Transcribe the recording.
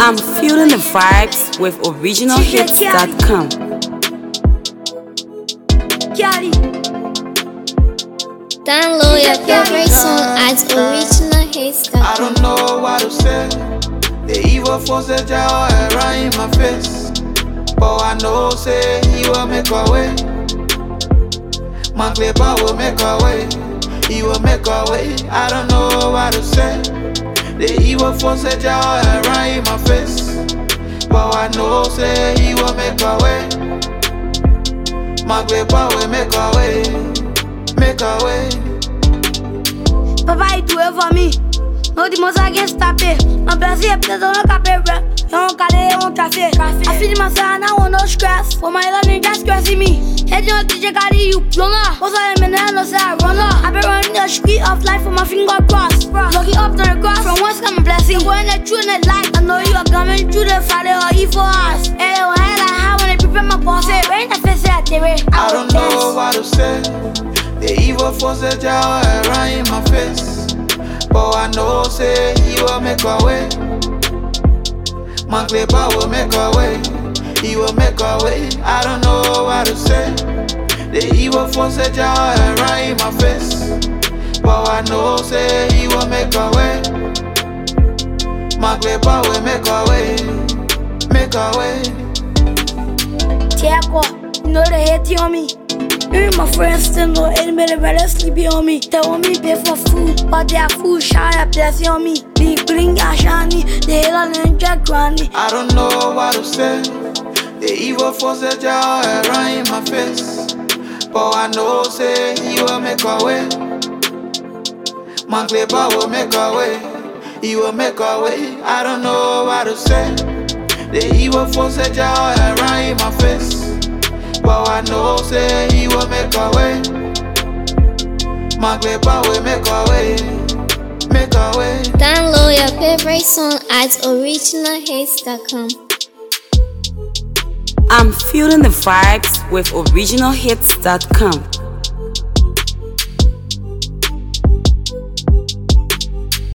I'm feeling the vibes with originalhits.com. Download your favorite song at originalhits.com. I don't know what to say. The evil force that y'all right in my face. But I know say he will make a way. My clipper will make a way. He will make a way. I don't know what to say. The evil force that y'all right in my face. But I know say he will make a way. My clipper will make a way. Make a way. Papa, you do it for me. No demons against tape. My blessing is pleasant on cape. You don't call on cafe. I feel myself and I want no stress. For my learning, just stressing me. Head on DJ carry you longer. What's all I'm in there? No say I run up. I been running the street of life with my finger crossed. Looking up to the cross. From what's coming blessing. Going the true in the light. I know you are coming through the Friday or evil us. Hey, I like how when they prepare my boss. Rain the face at the way. I don't know what to say. The evil force that y'all right in my face. But I know say he will make a way. My clipper will make a way. He will make a way. I don't know what to say. The evil force that y'all right in my face. But I know say he will make a way. My clipper will make a way. Make a way. Tiago, you know they hate on me. Even my friends still know it made a better sleepy on me. They want me pay for food, but their food shy a blessing on me. Big bling ashani, they hate on Jack Granny. I don't know what to say. The evil force that y'all right in my face. But I know say he will make a way. My clipper will make a way. He will make a way. I don't know what to say. The evil force that y'all right in my face. But I know say he will make a way. My clipper will make a way. Make a way. Download your favorite song at originalhits.com. I'm feeling the vibes with originalhits.com.